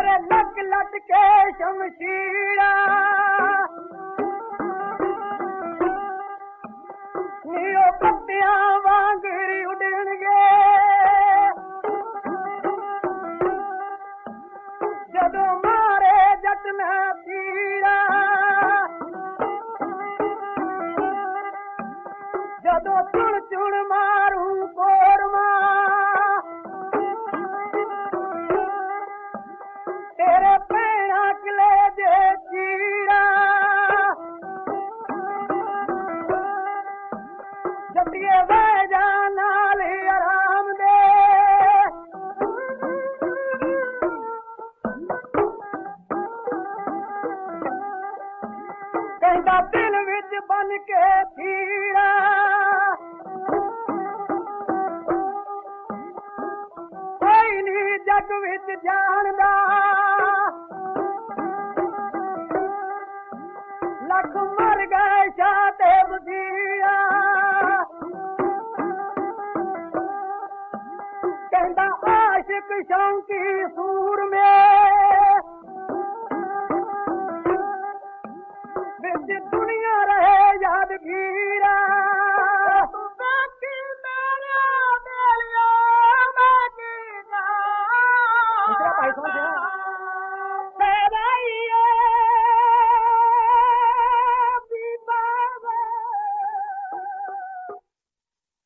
तेरे लक लट के शमशीरा नीओ पत्तियां वांगरी उड़नगे जदों मारे जट ना पीड़ा जदों चुन चुन मारू कोरमा तेरे पैणा किले दे चीड़ा जटिए वैजा नाल आराम दे कहता दिल विच बन के पीड़ा कोई नहीं जग विच जानदा लख मर गए शाते बजीरा कहता आशिक शौकी सूर में विच दुनिया रहे यादगीरा भाई समझ